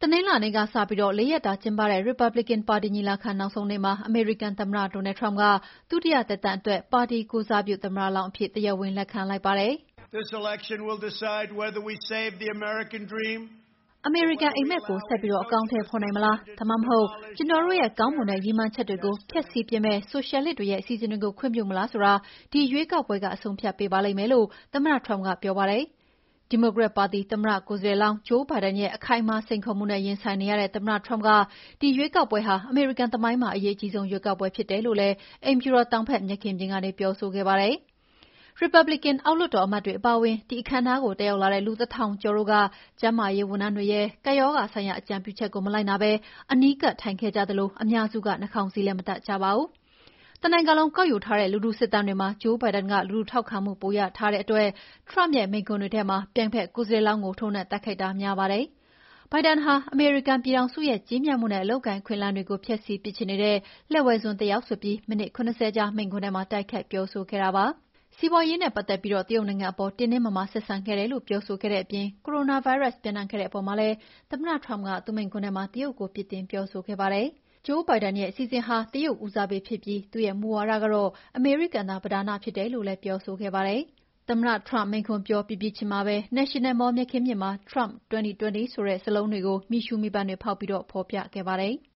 နင်္လာနေ့ကစပြီး4 ရက်တာကျင်းပတဲ့ Republican ပါတီညီလာခံနောက်ဆုံးနေ့မှာအမေရိကန်သမ္မတ Donald Trump ကဒုတိယသက်တမ်းအတွက်ပါတီကိုယ်စားပြုသမ္မတလောင်းအဖြစ်တရားဝင်လက်ခံလိုက်ပါတယ်။အမေရိကန်အိပ်မက်ကိုဆက်ပြီးအကောင်အထည်ဖော်နိုင်မလားဒါမှမဟုတ်ကျွန်တော်တို့ရဲ့ကောင်းမွန်တဲ့ရည်မှန်းချက်တွေကိုဖျက်ဆီးပစ်မဲ့ဆိုရှယ်လစ်တွေရဲ့အစီအစဉ်တွေကိုခွင့်ပြုမလားဆိုတာဒီရွေးကောက်ပွဲကအဆုံးဖြတ်ပေးပါလိမ့်မယ်လို့သမ္မတ Trump ကပြောပါတယ်။ဒီမိုကရက်ပါတီသမ္မတကိုယ်စားလှယ်လောင်း Joe Biden ရဲ့အခိုင်အမာစိန်ခေါ်မှုနဲ့ရင်ဆိုင်နေရတဲ့သမ္မတ Trump ကဒီရွေးကောက်ပွဲဟာအမေရိကန်သမိုင်းမှာအရေးအကြီးဆုံးရွေးကောက်ပွဲဖြစ်တယ်လို့လည်းအိမ်ဖြူတော်တောင်ဘက်မြက်ခင်းပြင်ကနေပြောဆိုခဲ့ပါတယ်။ Republican အောက်လွှတ်တော်အမတ်တွေအပါအဝင်ဒီအခမ်းအနားကိုတက်ရောက်လာတဲ့လူ1,000ကျော်တို့ကကျန်းမာရေးဝန်ထမ်းတွေရဲ့ကပ်ရောဂါဆိုင်ရာအကြံပြုချက်ကိုမလိုက်နာဘဲအနီးကပ်ထိုင်ခဲ့ကြသလိုအများစုကနှာခေါင်းစည်းလည်းမတပ်ကြပါဘူး။တနိုင်ငံလုံးကောက်ယူထားတဲ့လူထုစစ်တမ်းတွေမှာ Joe Biden ကလူထုထောက်ခံမှုပိုရထားတဲ့အတွက် Trump ရဲ့မိန့်ခွန်းတွေထဲမှာပြိုင်ဖက်ကိုယ်စားလှယ်လောင်းကိုထိုးနှက်တိုက်ခိုက်တာများပါတယ်။ Biden ဟာအမေရိကန်ပြည်ထောင်စုရဲ့ကြီးမြတ်မှုနဲ့အလုပ်အကိုင်အခွင့်အလမ်းတွေကိုဖျက်ဆီးပစ်ချင်နေတဲ့လက်ဝဲစွန်းတယောက်ဆိုပြီးမိနစ်70ကြာမိန့်ခွန်းထဲမှာတိုက်ခိုက်ပြောဆိုခဲ့တာပါ။စီးပွားရေးနဲ့ပတ်သက်ပြီးတရုတ်နိုင်ငံအပေါ်တင်းတင်းမာမာဆက်ဆံခဲ့တယ်လို့ပြောဆိုခဲ့တဲ့အပြင်ကိုရိုနာဗိုင်းရပ်စ်ပျံ့နှံ့ခဲ့တဲ့အပေါ်မှာလည်းသမ္မတ Trump ကသူ့မိန့်ခွန်းထဲမှာတရုတ်ကိုပြစ်တင်ပြောဆိုခဲ့ပါတယ်။ Joe Biden ရဲ့အစီအစဉ်ဟာတရုတ်ဦးစားပေးဖြစ်ပြီးသူ့ရဲ့မူဝါဒကတော့အမေရိကန်သာပဓာနဖြစ်တယ်လို့လည်းပြောဆိုခဲ့ပါတယ်။သမ္မတ Trump မိန့်ခွန်းပြောပြီးပြီးချင်းမှာပဲ National Mall မြက်ခင်းပြင်မှာ Trump 2020 ဆိုတဲ့စာလုံးတွေကိုမီးရှူးမီးပန်းတွေဖောက်ပြီးဖော်ပြခဲ့ပါတယ်။